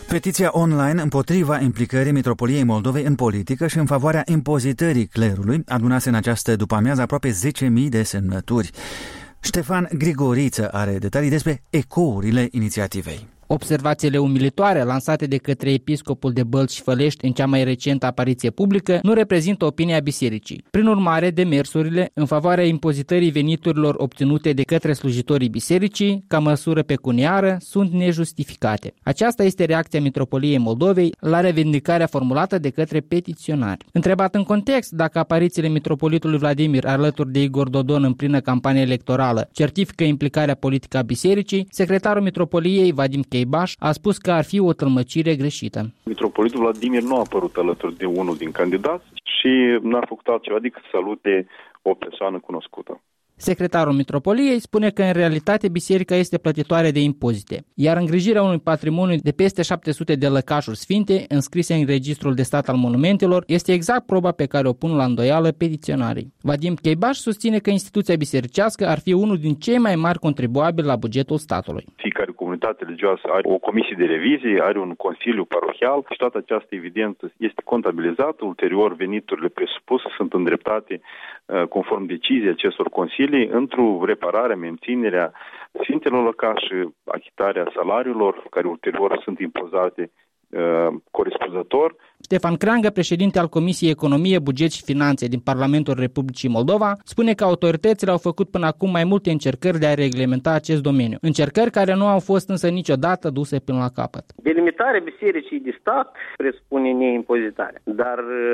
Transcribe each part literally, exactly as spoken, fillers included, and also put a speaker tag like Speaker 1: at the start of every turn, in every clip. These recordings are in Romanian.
Speaker 1: Petiția online împotriva implicării Mitropoliei Moldovei în politică și în favoarea impozitării clerului adunase în această după-amiază aproape zece mii de semnături. Ștefan Grigoriță are detalii despre ecourile inițiativei.
Speaker 2: Observațiile umilitoare lansate de către episcopul de Bălți și Fălești în cea mai recentă apariție publică nu reprezintă opinia bisericii. Prin urmare, demersurile în favoarea impozitării veniturilor obținute de către slujitorii bisericii, ca măsură pecuniară, sunt nejustificate. Aceasta este reacția Mitropoliei Moldovei la revendicarea formulată de către petiționari. Întrebat în context dacă aparițiile mitropolitului Vladimir alături de Igor Dodon în plină campanie electorală certifică implicarea politică a bisericii, secretarul Mitropoliei Vadim Cheibaș a spus că ar fi o tălmăcire greșită.
Speaker 3: Mitropolitul Vladimir nu a apărut alături de unul din candidați și n-a făcut altceva decât să salute o persoană cunoscută.
Speaker 2: Secretarul Mitropoliei spune că în realitate biserica este plătitoare de impozite, iar îngrijirea unui patrimoniu de peste șapte sute de lăcașuri sfinte înscrise în Registrul de Stat al Monumentelor este exact proba pe care o pun la îndoială petiționarii. Vadim Cheibaș susține că instituția bisericească ar fi unul din cei mai mari contribuabili la bugetul statului.
Speaker 3: Fiecare comunitate religioasă are o comisie de revizie, are un consiliu parohial și toată această evidență este contabilizată. Ulterior, veniturile presupuse sunt îndreptate conform deciziei acestor consilii într-o reparare, menținerea sfintelor lăcași, achitarea salariilor care ulterior sunt impozate uh, corespunzător.
Speaker 2: Ștefan Creangă, președinte al Comisiei Economie, Buget și Finanțe din Parlamentul Republicii Moldova, spune că autoritățile au făcut până acum mai multe încercări de a reglementa acest domeniu. Încercări care nu au fost însă niciodată duse până la capăt.
Speaker 4: Delimitarea bisericii de stat presupune neimpozitare, dar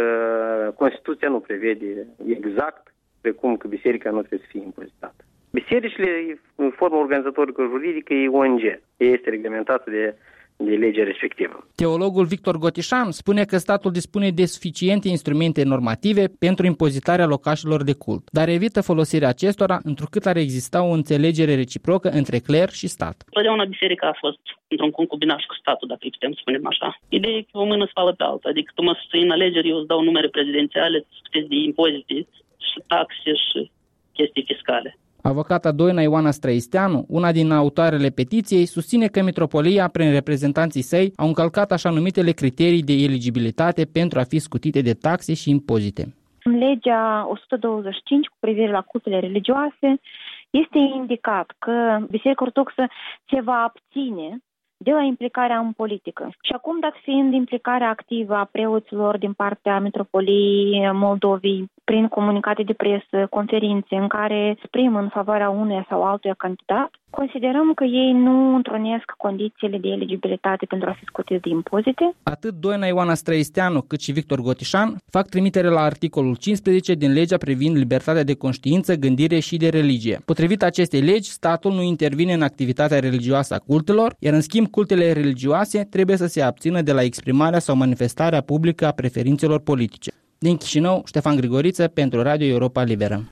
Speaker 4: uh, Constituția nu prevede exact precum că biserica nu trebuie să fie impozitată. Bisericile, în formă organizatorică juridică, e O N G. Este reglementată de, de legea respectivă.
Speaker 2: Teologul Victor Gotișan spune că statul dispune de suficiente instrumente normative pentru impozitarea locașelor de cult, dar evită folosirea acestora întrucât ar exista o înțelegere reciprocă între cler și stat.
Speaker 5: Totdeauna biserica a fost într-un concubinaj cu statul, dacă îi putem spune așa. Ideea e că o mână spală pe alta, adică tu mă susții în alegeri, eu îți dau numere prezidențiale, îți de impozite și taxe și chestii fiscale.
Speaker 2: Avocata Doina Ioana Străisteanu, una din autoarele petiției, susține că Mitropolia, prin reprezentanții săi, au încălcat așa numitele criterii de eligibilitate pentru a fi scutite de taxe și impozite.
Speaker 6: În legea o sută douăzeci și cinci cu privire la cultele religioase este indicat că Biserica Ortodoxă se va abține de la implicarea în politică. Și acum, dat fiind implicarea activă a preoților din partea Mitropoliei Moldovei, prin comunicate de presă, conferințe în care exprimă în favoarea unuia sau altuia candidat, considerăm că ei nu întrunesc condițiile de eligibilitate pentru a fi scutiți de impozite.
Speaker 2: Atât Doina Ioana Străisteanu cât și Victor Gotișan fac trimitere la articolul cincisprezece din legea privind libertatea de conștiință, gândire și de religie. Potrivit acestei legi, statul nu intervine în activitatea religioasă a cultelor, iar în schimb cultele religioase trebuie să se abțină de la exprimarea sau manifestarea publică a preferințelor politice. Din Chișinău, Ștefan Grigoriță pentru Radio Europa Liberă.